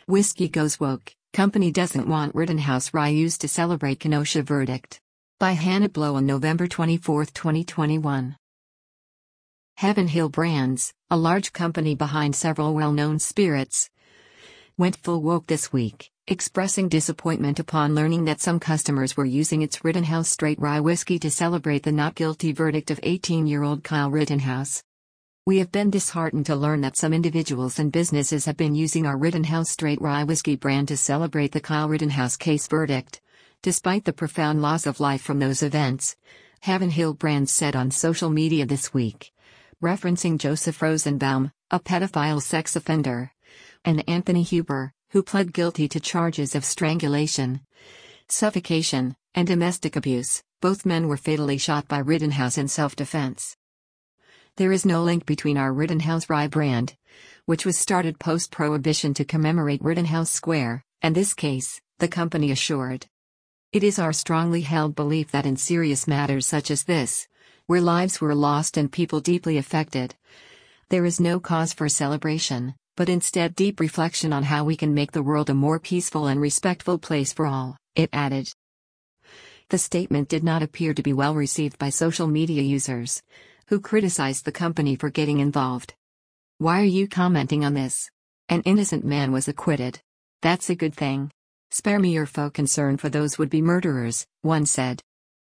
Whiskey goes woke, company doesn't want Rittenhouse rye used to celebrate Kenosha verdict. By Hannah Blow on November 24, 2021. Heaven Hill Brands, a large company behind several well-known spirits, went full woke this week, expressing disappointment upon learning that some customers were using its Rittenhouse straight rye whiskey to celebrate the not guilty verdict of 18-year-old Kyle Rittenhouse. We have been disheartened to learn that some individuals and businesses have been using our Rittenhouse straight rye whiskey brand to celebrate the Kyle Rittenhouse case verdict, despite the profound loss of life from those events, Heaven Hill Brands said on social media this week, referencing Joseph Rosenbaum, a pedophile sex offender, and Anthony Huber, who pled guilty to charges of strangulation, suffocation, and domestic abuse. Both men were fatally shot by Rittenhouse in self-defense. There is no link between our Rittenhouse rye brand, which was started post-prohibition to commemorate Rittenhouse Square, and this case, the company assured. It is our strongly held belief that in serious matters such as this, where lives were lost and people deeply affected, there is no cause for celebration, but instead deep reflection on how we can make the world a more peaceful and respectful place for all, it added. The statement did not appear to be well received by social media users, who criticized the company for getting involved. Why are you commenting on this? An innocent man was acquitted. That's a good thing. Spare me your faux concern for those would-be murderers, one said.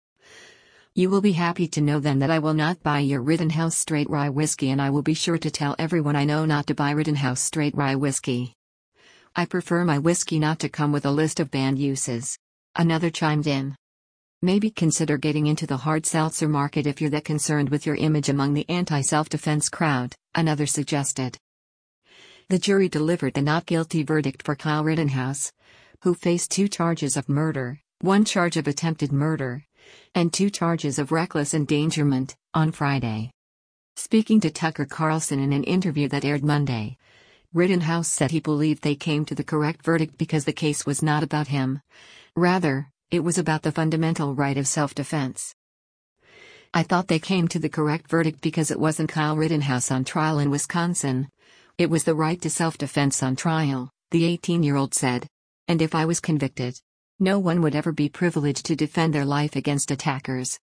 You will be happy to know then that I will not buy your Rittenhouse straight rye whiskey, and I will be sure to tell everyone I know not to buy Rittenhouse straight rye whiskey. I prefer my whiskey not to come with a list of banned uses. Another chimed in. Maybe consider getting into the hard seltzer market if you're that concerned with your image among the anti-self-defense crowd, another suggested. The jury delivered the not guilty verdict for Kyle Rittenhouse, who faced 2 charges of murder, 1 charge of attempted murder, and 2 charges of reckless endangerment, on Friday. Speaking to Tucker Carlson in an interview that aired Monday, Rittenhouse said he believed they came to the correct verdict because the case was not about him. Rather, it was about the fundamental right of self-defense. I thought they came to the correct verdict because it wasn't Kyle Rittenhouse on trial in Wisconsin. It was the right to self-defense on trial, the 18-year-old said. And if I was convicted, no one would ever be privileged to defend their life against attackers.